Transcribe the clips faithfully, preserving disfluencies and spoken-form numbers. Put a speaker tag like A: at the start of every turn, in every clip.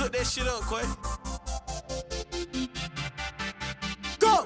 A: Cook that shit up, Quay. Go!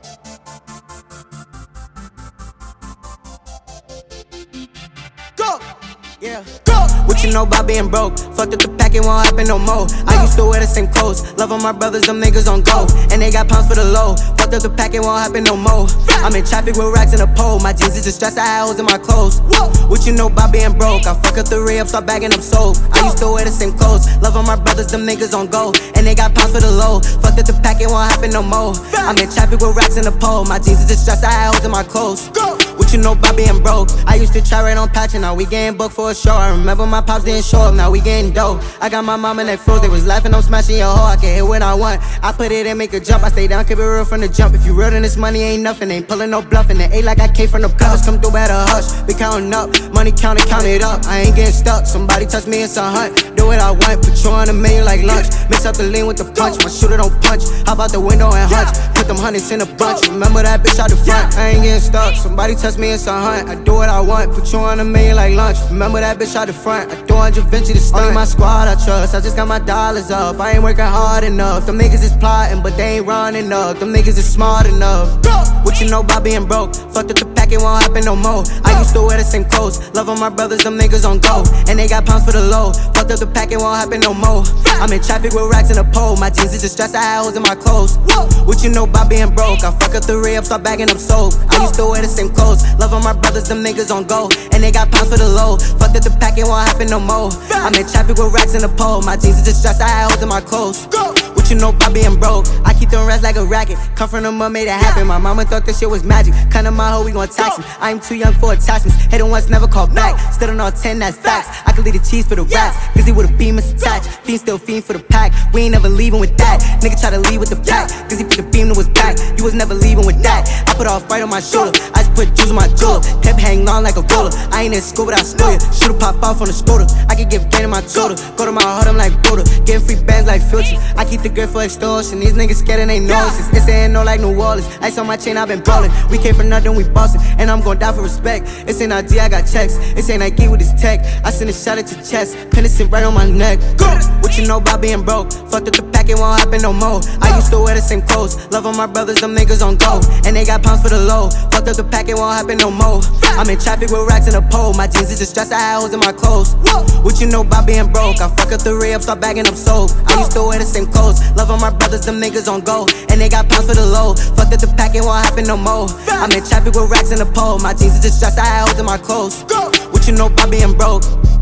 A: Go!
B: Yeah. Go! What you know about being broke? Fucked up the pack, it won't happen no more. I used to wear the same clothes. Love on my brothers, them niggas on go. And they got pounds for the low. Fucked up the pack, it won't happen no more. I'm in traffic with racks in a pole. My jeans is just stressed, I had holes in my clothes. What you know about being broke? I fuck up the re-up, start bagging up sold. I used to wear the same clothes. Love on my brothers, them niggas on go. And they got pounds for the low. Fucked up the pack, it won't happen no more. I'm in traffic with racks in a pole. My jeans is just stressed, I had holes in my clothes. What you know about being broke? I used to try right on patching, now we getting booked for a show. I remember my pops didn't show up, now we getting dope. I got my mom and they froze, they was laughing, I'm smashing your hoe. I can hit what I want, I put it in, make a jump. I stay down, keep it real from the jump. If you real then this money ain't nothing, ain't pulling no bluffing. It ain't like I came from the bluffs, come through better hush. Be counting up, money counted, count it up. I ain't getting stuck, somebody touch me, it's a hunt. Do what I want, put you on a menu like lunch. Mix up the lean with the punch, my shooter don't punch. Hop out the window and hunch, put them hundreds in a bunch. Remember that bitch out the front, I ain't getting stuck, somebody touch me, it's a hunt. I do what I want, put you on a menu like lunch. Remember that bitch out the front, I do one hundred Vinci to stunt. Only my squad I trust, I just got my dollars up. I ain't working hard enough, them niggas is plotting, but they ain't running up. Them niggas is smart enough. What you know about being broke? Fucked up the pack, it won't happen no more. I used to wear the same clothes. Love on my brothers, them niggas on go. And they got pounds for the low. Fucked up the pack, it won't happen no more. I'm in traffic with racks in a pole. My jeans is just stressed, I had holes in my clothes. What you know about being broke? I fuck up the re-up, start bagging up soap. I used to wear the same clothes. Love on my brothers, them niggas on go. And they got pounds for the low. Fucked up the pack, it won't happen no more. I'm in traffic with racks in a pole. My jeans is just stressed, I had holes in my clothes. What you know about being broke? I keep them rats like a racket. Come from the mud, made it happen. My mama thought this shit was magic. Come to my hoe, we gon' tax him. I am too young for attachments. Hit him once, never call back. Still on all ten, that's facts. I could leave the cheese for the rats. Busy with a beam is attached. Fiend still fiend for the pack. We ain't never leaving with that. Nigga try to leave with the pack. Busy put the beam to his back. You was never leaving with that. I put off right on my shoulder. I just put jewels on my jeweler. Kept hanging on like a roller. I ain't in school, but I school ya. Shooter pop off on the scooter. I can give gain in my shoulder. Go to my heart, I'm like Buddha. Getting free bands like Future. I keep the girl for extortion. These niggas scared and they know us. It's saying no like New Orleans. Ice on my chain, I've been ballin'. We came from nothing, we bossin'. And I'm gon' die for respect. It's ain't I G, I got checks. It's ain't Nike with this tech. I send a shot at your chest. Pin it sit right on my neck. Go! What you know about being broke? Fucked up the pack, it won't happen no more. I used to wear the same clothes. Love on my brothers, them niggas on go. And they got pounds for the low. Fucked up the pack, it won't happen no more. I'm in traffic with racks in a pole. My jeans is just stressed, I had holes in my clothes. What you know about being broke? I fuck up the re-up, start bagging up soap. I used to wear the same clothes. Love on my brothers, them niggas on go. And they got pounds for the low. Fucked up the pack, it won't happen no more. I'm in traffic with racks in a pole. My jeans is just stressed, I had holes in my clothes. What you know about being broke?